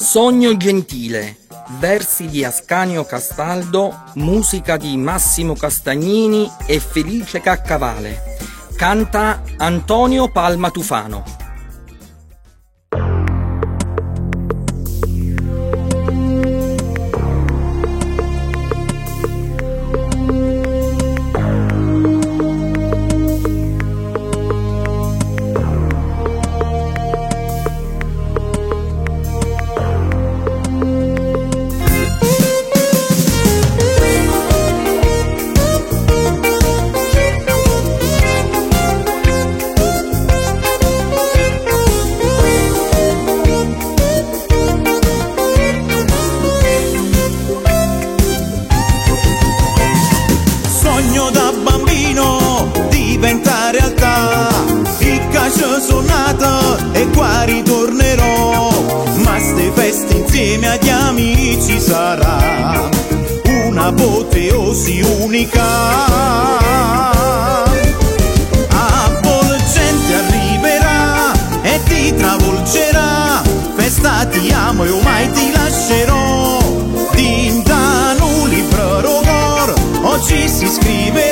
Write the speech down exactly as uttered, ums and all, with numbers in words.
Sogno gentile, versi di Ascanio Castaldo, musica di Massimo Castagnini e Felice Caccavale. Canta Antonio Palma Tufano. Da bambino diventa realtà, il calcio suonato e qua ritornerò, ma ste feste insieme agli amici sarà un'apoteosi unica. Avvolgente arriverà e ti travolgerà, festa ti amo e mai ti lascerò, tinta un libro rogor oggi si scrive